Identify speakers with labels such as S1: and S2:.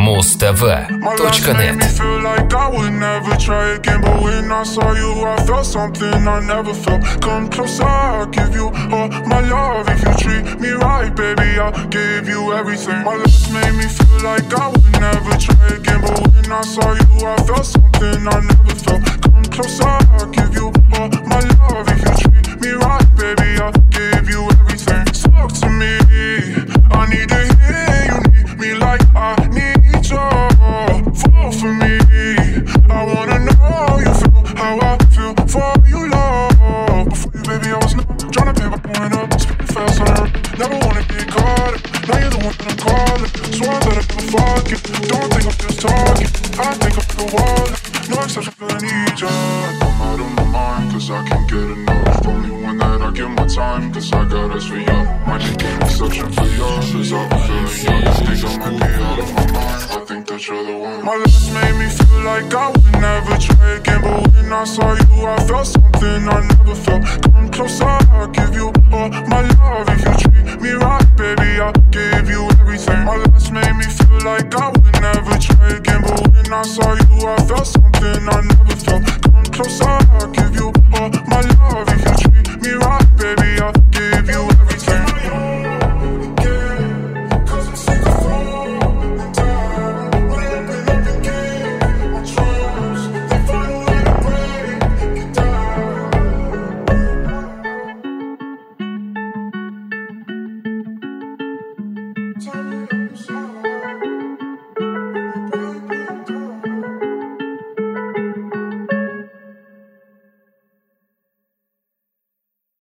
S1: mustv.net.
S2: Something I never felt. Come closer, I'll give you all my love. If you treat me right, baby, I'll give you everything. My last made me feel like I would never try again, but when I saw you, I felt something I never felt. Come closer, I'll give you all my love. If you treat me right, baby, I'll give you everything. Talk to me, I need to hear you need me like I need you. Fall for me, I wanna know you feel how I feel for you, love. Before you, baby, I was not tryna pay by pulling up, speaking fast on her. Never wanna get caught. Now you're the one that I'm calling. Swear that I never forget. Don't think I'm just talking. I think I'm the wall. No exception, feel I need you. I'm out of my mind, cause I can't get enough. Only one that I give my time, cause I got us for you. Might just get an exception for yours, cause I've been feeling you. I think I might be out of my mind. I think that you're the one. My last made me feel like I would never try again, but when I saw you, I felt something I never felt. Come closer, I'll give you all my love. If you treat me right, baby, I'll give you everything. My last made me feel like I would never try again, but when I saw you, I felt something